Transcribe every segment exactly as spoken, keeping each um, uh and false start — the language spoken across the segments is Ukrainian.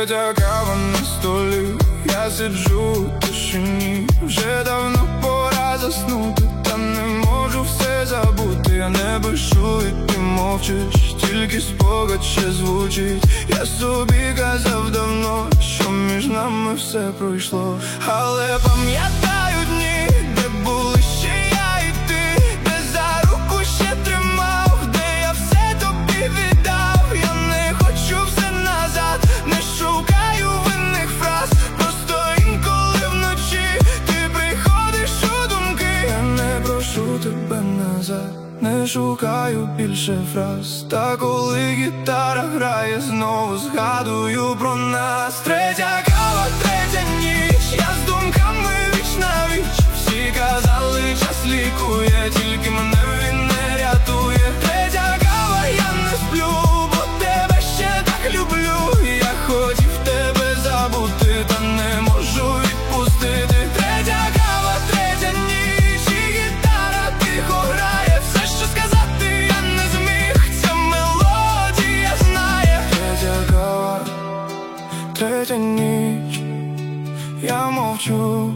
Третя кава на столі, я сиджу у тишині. Вже давно пора заснути, та не можу все забути. Я не пишу і ти мовчиш, тільки спогад ще звучить. Я собі казав давно, що між нами все пройшло. Але пам'ятаю дні, де були ще я і ти, де за руку ще тримав, де я все тобі віддав. Я не хочу все назад, не шукаю винних фраз. Просто інколи вночі ти приходиш у думки. Я не прошу тебе назад, не шукаю більше фраз. Та коли гітара грає, знову згадую про нас. Третя кава, третя ніч, я з думками віч на віч. Всі казали, час лікує, тільки мене він не рятує. Третя кава, я не сплю, бо тебе ще так люблю. Я хотів тебе забути, та не можу відпустити. Третя кава, третя ніч, і гітара тихо грає. Все, що сказати, я не зміг, ця мелодія знає. Третя кава, третя ніч, я мовчу,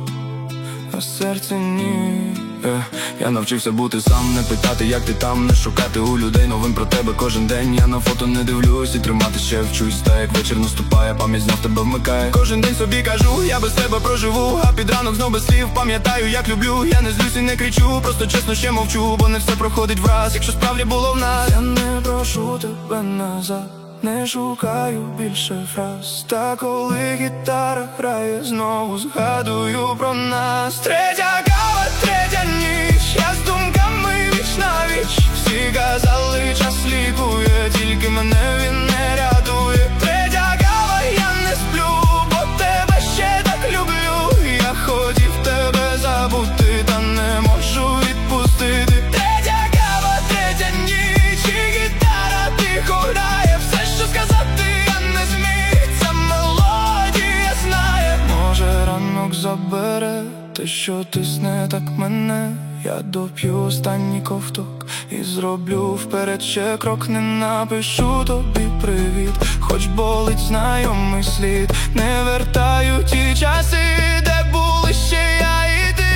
а серце ні. Е, я навчився бути сам, не питати, як ти там, не шукати у людей новин про тебе кожен день. Я на фото не дивлюсь і тримати ще вчусь. Та як вечір наступає, пам'ять знов тебе вмикає. Кожен день собі кажу, я без тебе проживу, а під ранок знов без слів пам'ятаю, як люблю. Я не злюсь і не кричу, просто чесно ще мовчу, бо не все проходить враз, якщо справді було в нас. Я не прошу тебе назад, не шукаю більше фраз. Та коли гітара грає, знову згадую про нас. Третя кава, третя ніч, я з думками віч на віч. Всі казали, час лікує, тільки мене він не рятує. Третя кава, я не сплю, бо тебе ще так люблю. Я хотів тебе забути, та не можу відпустити. Третя кава, третя ніч, і гітара тихо грає. Все, що сказати, я не зміг, ця мелодія знає. Може ранок забере те, що тисне так мене. Я доп'ю останній ковток і зроблю вперед ще крок. Не напишу тобі привіт, хоч болить знайомий слід. Не вертаю ті часи, де були ще я і ти.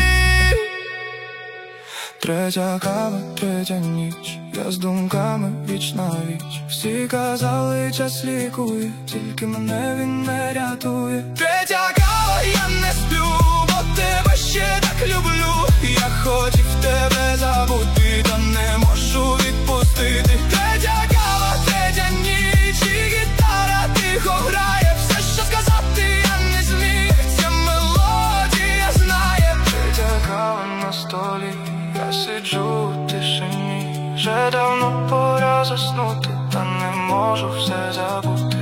Третя кава, третя ніч, я з думками віч на віч. Всі казали, час лікує, тільки мене він не рятує. Третя кава, я не сплю, бо тебе ще так люблю. Я хотів тебе забути, та не можу відпустити. Третя кава, третя ніч, і гітара тихо грає. Все, що сказати, я не зміг, ця мелодія знає. Третя кава на столі, я сиджу у тишині. Вже давно пора заснути, та не можу все забути.